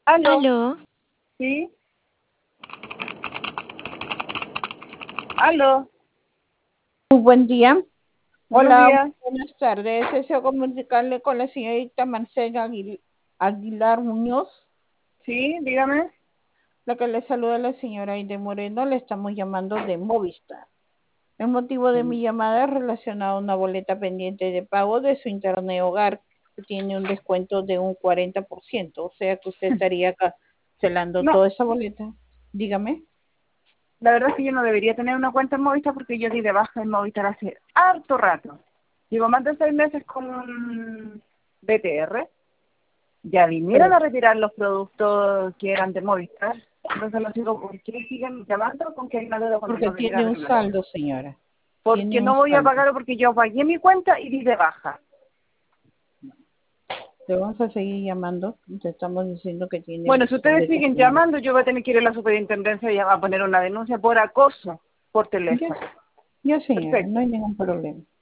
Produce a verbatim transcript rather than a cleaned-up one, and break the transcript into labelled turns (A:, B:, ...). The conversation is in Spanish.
A: Aló,
B: Aló,
A: sí, aló,
C: Muy buen día.
A: buenos
C: Hola,
A: días,
C: buenas tardes. Deseo comunicarle con la señorita Marcela Aguil- Aguilar Muñoz,
A: sí, dígame.
C: la que le saluda la señora Aide Moreno. Le estamos llamando de Movistar. El motivo de mi llamada es relacionado a una boleta pendiente de pago de su internet hogar, que tiene un descuento de un cuarenta por ciento. O sea que usted estaría cancelando
A: No,
C: toda esa boleta. Dígame.
A: la verdad es que yo no debería tener una cuenta en Movistar porque yo di de baja en Movistar hace harto rato. Llevo más de seis meses con B T R. Ya vinieron
C: Pero,
A: a retirar los productos que eran de Movistar. Entonces los digo, ¿por qué siguen llamando con que hay una deuda cuando
C: porque
A: no debería
C: tiene
A: haber
C: un
A: una deuda?
C: saldo, señora.
A: Porque
C: Tiene un
A: no voy a
C: saldo.
A: pagar porque yo pagué mi cuenta y di de baja.
C: Te vamos a seguir llamando. Te estamos diciendo que tiene
A: Bueno, si ustedes
C: boletos
A: siguen
C: pendientes.
A: llamando, yo voy a tener que ir a la superintendencia y a poner una denuncia por acoso por
C: Ya,
A: teléfono.
C: ya señora, no
A: Perfecto.
C: hay ningún problema.